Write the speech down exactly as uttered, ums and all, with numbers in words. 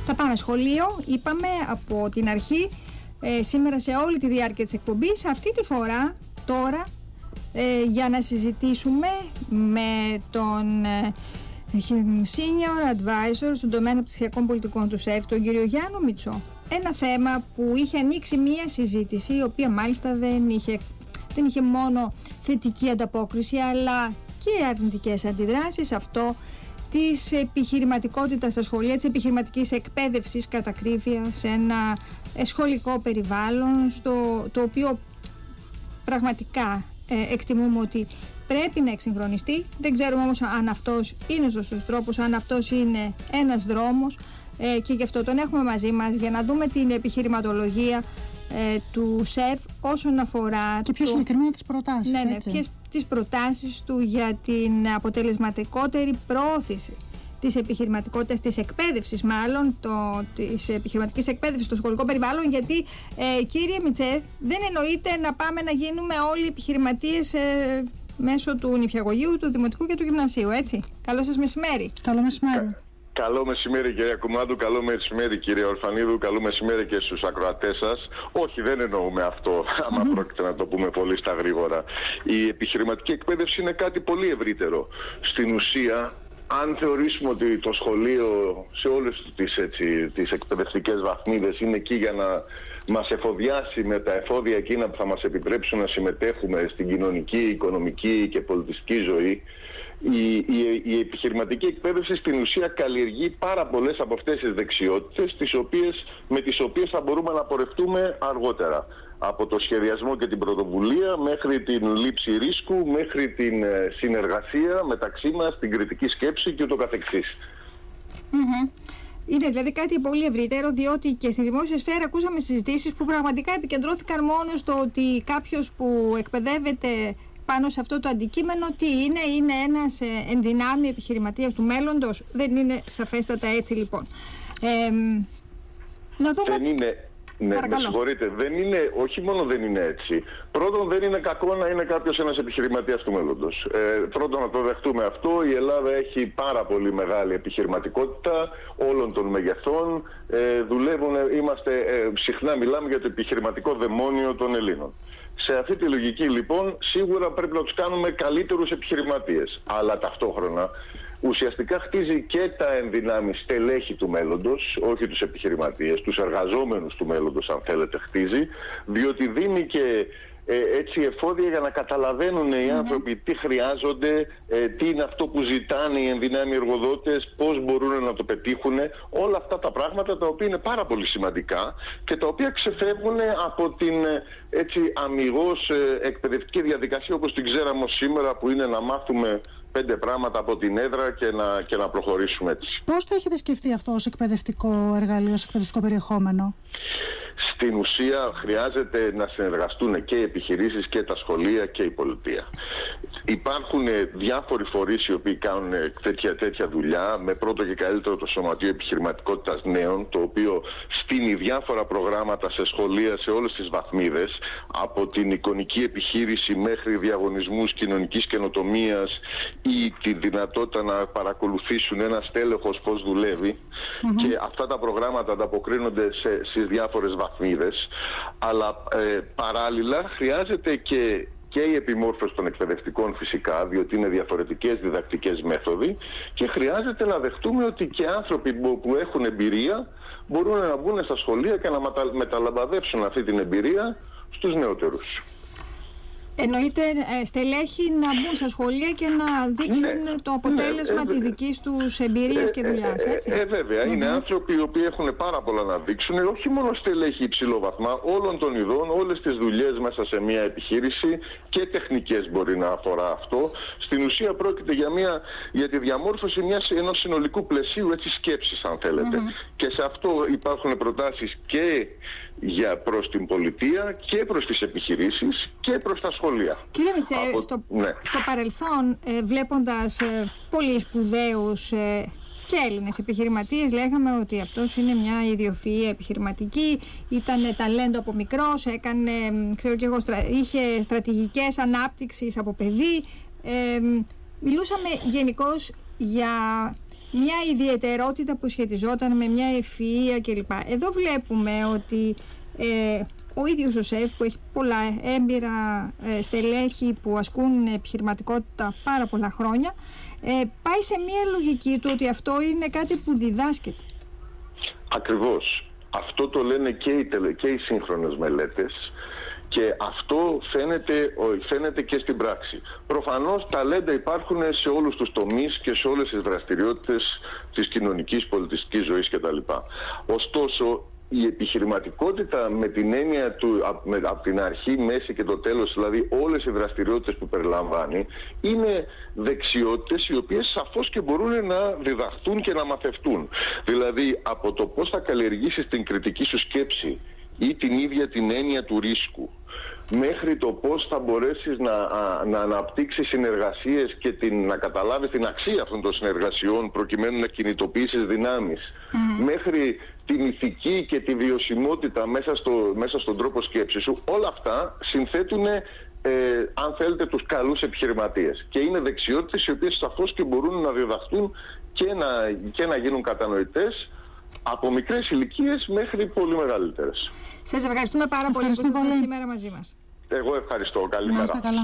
Θα πάμε σχολείο, είπαμε από την αρχή, ε, σήμερα σε όλη τη διάρκεια της εκπομπής. Αυτή τη φορά, τώρα, ε, για να συζητήσουμε με τον ε, Senior Advisor στον τομέα αναπτυξιακών πολιτικών του ΣΕΦ, τον κύριο Γιάννο Μητσό. Ένα θέμα που είχε ανοίξει μία συζήτηση, η οποία μάλιστα δεν είχε, δεν είχε μόνο θετική ανταπόκριση, αλλά και αρνητικές αντιδράσεις. Αυτό της επιχειρηματικότητας στα σχολεία, της επιχειρηματικής εκπαίδευσης κατά ακρίβεια σε ένα σχολικό περιβάλλον, στο, το οποίο πραγματικά ε, εκτιμούμε ότι πρέπει να εξυγχρονιστεί. Δεν ξέρουμε όμως αν αυτός είναι ο σωστός τρόπος, αν αυτός είναι ένας δρόμος, ε, και γι' αυτό τον έχουμε μαζί μας για να δούμε την επιχειρηματολογία ε, του ΣΕΦ όσον αφορά και πιο συγκεκριμένα τις προτάσεις. Ναι, ναι, έτσι. ποιες, τις προτάσεις του για την αποτελεσματικότερη προώθηση της επιχειρηματικότητας, της εκπαίδευσης μάλλον, το, της επιχειρηματικής εκπαίδευσης στο σχολικό περιβάλλον, γιατί ε, κύριε Μητσέ, δεν εννοείται να πάμε να γίνουμε όλοι επιχειρηματίες ε, μέσω του νηπιαγωγείου, του δημοτικού και του γυμνασίου, έτσι. Καλό σας μεσημέρι. Καλό μεσημέρι. Κα, καλό μεσημέρι κυρία Κουμάντου, καλό μεσημέρι κύριε Ορφανίδου, καλό μεσημέρι και στους ακροατές σας. Όχι, δεν εννοούμε αυτό, άμα mm-hmm. πρόκειται να το πούμε πολύ στα γρήγορα. Η επιχειρηματική εκπαίδευση είναι κάτι πολύ ευρύτερο. Στην ουσία, αν θεωρήσουμε ότι το σχολείο σε όλες τις, έτσι, τις εκπαιδευτικές βαθμίδες είναι εκεί για να μας εφοδιάσει με τα εφόδια εκείνα που θα μας επιτρέψουν να συμμετέχουμε στην κοινωνική, οικονομική και πολιτιστική ζωή, η, η, η επιχειρηματική εκπαίδευση στην ουσία καλλιεργεί πάρα πολλές από αυτές τις δεξιότητες, τις οποίες, με τις οποίες θα μπορούμε να πορευτούμε αργότερα. Από το σχεδιασμό και την πρωτοβουλία μέχρι την λήψη ρίσκου, μέχρι την συνεργασία μεταξύ μας, την κριτική σκέψη και ούτω καθεξής. Mm-hmm. Είναι δηλαδή κάτι πολύ ευρύτερο, διότι και στη δημόσια σφαίρα ακούσαμε συζητήσεις που πραγματικά επικεντρώθηκαν μόνο στο ότι κάποιος που εκπαιδεύεται πάνω σε αυτό το αντικείμενο τι είναι, είναι ένας ενδυνάμει επιχειρηματίας του μέλλοντος. Δεν είναι σαφέστατα έτσι λοιπόν. Ε, να δούμε... Δεν είναι... Ναι, με συγχωρείτε, δεν είναι, όχι μόνο δεν είναι έτσι. Πρώτον, δεν είναι κακό να είναι κάποιος ένας επιχειρηματίας του μέλλοντος. Ε, πρώτον, να το δεχτούμε αυτό. Η Ελλάδα έχει πάρα πολύ μεγάλη επιχειρηματικότητα όλων των μεγεθών. Ε, δουλεύουν, είμαστε, ε, συχνά μιλάμε για το επιχειρηματικό δαιμόνιο των Ελλήνων. Σε αυτή τη λογική, λοιπόν, σίγουρα πρέπει να τους κάνουμε καλύτερους επιχειρηματίες. Αλλά ταυτόχρονα, ουσιαστικά χτίζει και τα ενδυνάμει στελέχη του μέλλοντος, όχι τους επιχειρηματίες, τους εργαζόμενους του μέλλοντος αν θέλετε χτίζει, διότι δίνει και ε, έτσι εφόδια για να καταλαβαίνουν οι mm-hmm. άνθρωποι τι χρειάζονται, ε, τι είναι αυτό που ζητάνε οι ενδυνάμοι εργοδότες, πώς μπορούν να το πετύχουν, όλα αυτά τα πράγματα τα οποία είναι πάρα πολύ σημαντικά και τα οποία ξεφεύγουν από την έτσι αμιγώς ε, εκπαιδευτική διαδικασία όπως την ξέραμε σήμερα, που είναι να μάθουμε πέντε πράγματα από την έδρα και να, και να προχωρήσουμε έτσι. Πώς το έχετε σκεφτεί αυτό ως εκπαιδευτικό εργαλείο, ως εκπαιδευτικό περιεχόμενο? Στην ουσία χρειάζεται να συνεργαστούν και οι επιχειρήσεις και τα σχολεία και η πολιτεία. Υπάρχουν διάφοροι φορείς οι οποίοι κάνουν τέτοια, τέτοια δουλειά, με πρώτο και καλύτερο το Σωματείο Επιχειρηματικότητας Νέων, το οποίο στείνει διάφορα προγράμματα σε σχολεία σε όλες τις βαθμίδες, από την εικονική επιχείρηση μέχρι διαγωνισμούς κοινωνικής καινοτομίας ή τη δυνατότητα να παρακολουθήσουν ένα στέλεχος πώς δουλεύει. Mm-hmm. Και αυτά τα προγράμματα ανταποκρίνονται σε, στις διάφορες βαθμίδες, αλλά ε, παράλληλα χρειάζεται και και η επιμόρφωση των εκπαιδευτικών φυσικά, διότι είναι διαφορετικές διδακτικές μέθοδοι, και χρειάζεται να δεχτούμε ότι και άνθρωποι που έχουν εμπειρία μπορούν να μπουν στα σχολεία και να μεταλαμπαδεύσουν αυτή την εμπειρία στους νεότερους. Εννοείται ε, στελέχη να μπουν στα σχολεία και να δείξουν ναι, το αποτέλεσμα ναι, ε, της δικής τους εμπειρίας ε, και δουλειάς, έτσι. Ε, ε, ε, βέβαια, mm-hmm. είναι άνθρωποι οι οποίοι έχουν πάρα πολλά να δείξουν, όχι μόνο στελέχη υψηλό βαθμά, όλων των ειδών, όλες τις δουλειές μέσα σε μια επιχείρηση, και τεχνικές μπορεί να αφορά αυτό. Στην ουσία πρόκειται για, μια, για τη διαμόρφωση μιας, ενός συνολικού πλαισίου έτσι, σκέψης, αν θέλετε. Mm-hmm. Και σε αυτό υπάρχουν προτάσεις και για προς την πολιτεία και προς τις επιχειρήσεις και προς τα σχολεία. Κύριε Μητσέ, Από... στο, ναι. στο παρελθόν ε, βλέποντας ε, πολύ σπουδαίους ε, και Έλληνες επιχειρηματίες, λέγαμε ότι αυτός είναι μια ιδιοφυΐα επιχειρηματική, ήταν ταλέντο από μικρός, έκανε, ξέρω και εγώ, στρα, είχε στρατηγικές ανάπτυξης από παιδί. Ε, μιλούσαμε γενικώς για μια ιδιαιτερότητα που σχετιζόταν με μια ευφυΐα κλπ. Εδώ βλέπουμε ότι ε, ο ίδιος ο ΣΕΦ, που έχει πολλά έμπειρα ε, στελέχη που ασκούν επιχειρηματικότητα πάρα πολλά χρόνια, ε, πάει σε μια λογική του ότι αυτό είναι κάτι που διδάσκεται. Ακριβώς. Αυτό το λένε και οι, τελε, και οι σύγχρονες μελέτες. Και αυτό φαίνεται, φαίνεται και στην πράξη. Προφανώς ταλέντα υπάρχουν σε όλους τους τομείς και σε όλες τις δραστηριότητες της κοινωνικής, πολιτιστικής ζωής κτλ. Ωστόσο, η επιχειρηματικότητα με την έννοια του από, από την αρχή, μέση και το τέλος, δηλαδή όλες οι δραστηριότητες που περιλαμβάνει, είναι δεξιότητες οι οποίες σαφώς και μπορούν να διδαχθούν και να μαθευτούν. Δηλαδή από το πώς θα καλλιεργήσεις την κριτική σου σκέψη ή την ίδια την έννοια του ρίσκου, μέχρι το πώς θα μπορέσεις να, α, να αναπτύξεις συνεργασίες και την, να καταλάβεις την αξία αυτών των συνεργασιών προκειμένου να κινητοποιήσεις δυνάμεις, mm-hmm. μέχρι την ηθική και τη βιωσιμότητα μέσα, στο, μέσα στον τρόπο σκέψης σου, όλα αυτά συνθέτουν, ε, αν θέλετε, τους καλούς επιχειρηματίες. Και είναι δεξιότητες οι οποίες σαφώς και μπορούν να διδαχθούν και να, και να γίνουν κατανοητές από μικρές ηλικίες μέχρι πολύ μεγαλύτερες. Σας ευχαριστούμε πάρα πολύ που ήσασταν σήμερα μαζί μας. Εγώ ευχαριστώ. Καλημέρα.